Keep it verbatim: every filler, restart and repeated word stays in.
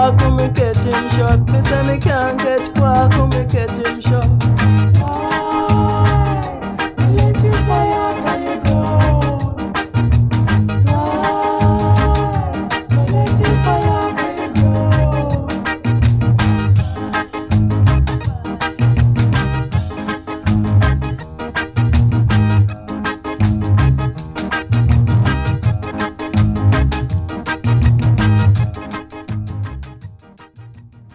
Quark when me catch him shot. Me say me can't catch Quark when me catch him shot.